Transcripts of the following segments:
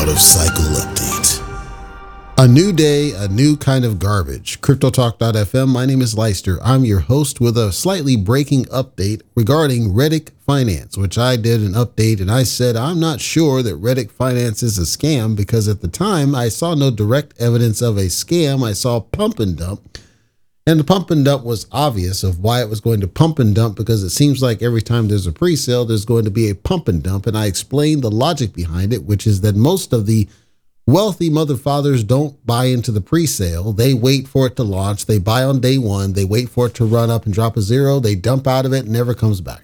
of cycle update. A new day, a new kind of garbage. CryptoTalk.fm. My name is Leister. I'm your host with a slightly breaking update regarding Retic Finance, which I did an update and I said I'm not sure that Retic Finance is a scam because at the time I saw no direct evidence of a scam. I saw pump and dump. And the pump and dump was obvious of why it was going to pump and dump because it seems like every time there's a pre-sale, there's going to be a pump and dump. And I explained the logic behind it, which is that most of the wealthy mother fathers don't buy into the pre-sale. They wait for it to launch. They buy on day one. They wait for it to run up and drop a zero. They dump out of it and never comes back.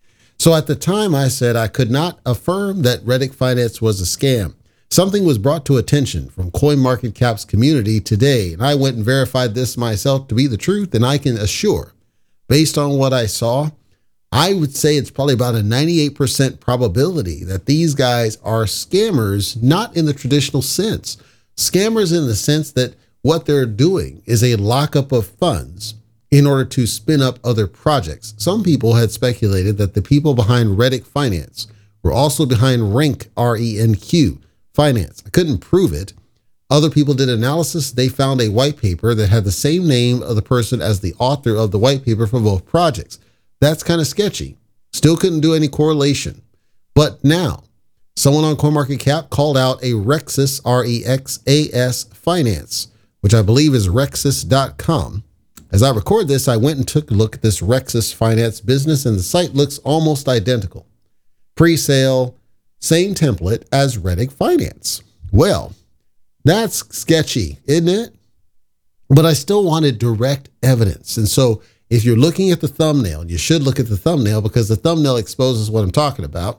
So at the time I said I could not affirm that Retic Finance was a scam. Something was brought to attention from CoinMarketCap's community today, and I went and verified this myself to be the truth, and I can assure, based on what I saw, I would say it's probably about a 98% probability that these guys are scammers, not in the traditional sense. Scammers in the sense that what they're doing is a lockup of funds in order to spin up other projects. Some people had speculated that the people behind Retic Finance were also behind Renq, R-E-N-Q, Finance. I couldn't prove it. Other people did analysis. They found a white paper that had the same name of the person as the author of the white paper for both projects. That's kind of sketchy. Still couldn't do any correlation. But now, someone on CoinMarketCap called out a Rexas, R-E-X-A-S Finance, which I believe is Rexas.com. As I record this, I went and took a look at this Rexas Finance business, and the site looks almost identical. Pre-sale, same template as Retic Finance. Well, that's sketchy, isn't it? But I still wanted direct evidence. And so if you're looking at the thumbnail, and you should look at the thumbnail because the thumbnail exposes what I'm talking about,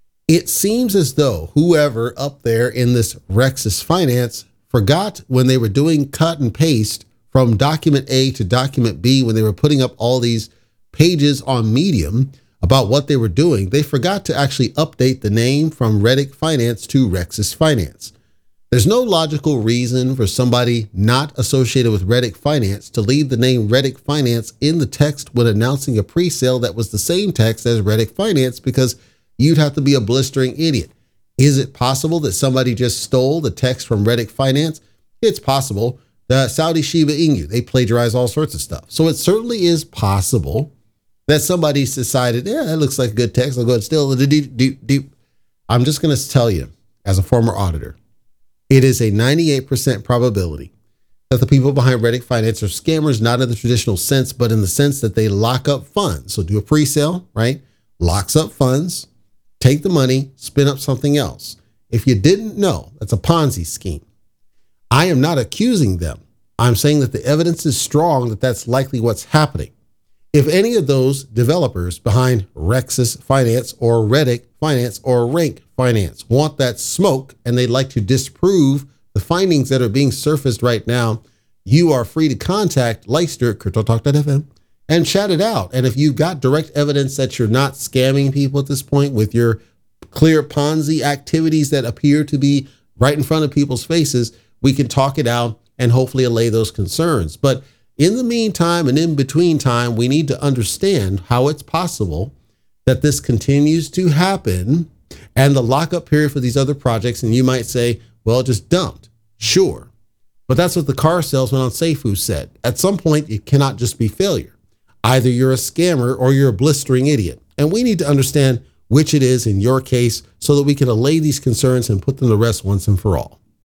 it seems as though whoever up there in this Rexas Finance forgot when they were doing cut and paste from document A to document B, when they were putting up all these pages on Medium about what they were doing, they forgot to actually update the name from Retic Finance to Rexas Finance. There's no logical reason for somebody not associated with Retic Finance to leave the name Retic Finance in the text when announcing a pre-sale that was the same text as Retic Finance, because you'd have to be a blistering idiot. Is it possible that somebody just stole the text from Retic Finance? It's possible. The Saudi Shiba Inu, they plagiarize all sorts of stuff. So it certainly is possible that somebody's decided, yeah, that looks like a good text. I'll go and steal it. I'm just going to tell you, as a former auditor, it is a 98% probability that the people behind Retic Finance are scammers, not in the traditional sense, but in the sense that they lock up funds. So do a pre-sale, right? Locks up funds, take the money, spin up something else. If you didn't know, that's a Ponzi scheme. I am not accusing them. I'm saying that the evidence is strong that that's likely what's happening. If any of those developers behind Rexas Finance or Retic Finance or Renq Finance want that smoke and they'd like to disprove the findings that are being surfaced right now, you are free to contact Leister at CryptoTalk.fm and chat it out. And if you've got direct evidence that you're not scamming people at this point with your clear Ponzi activities that appear to be right in front of people's faces, we can talk it out and hopefully allay those concerns. But in the meantime and in between time, we need to understand how it's possible that this continues to happen and the lockup period for these other projects. And you might say, well, it just dumped. Sure. But that's what the car salesman on Seifu said. At some point, it cannot just be failure. Either you're a scammer or you're a blistering idiot. And we need to understand which it is in your case so that we can allay these concerns and put them to rest once and for all.